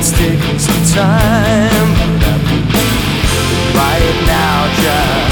it's taking some time, but right now just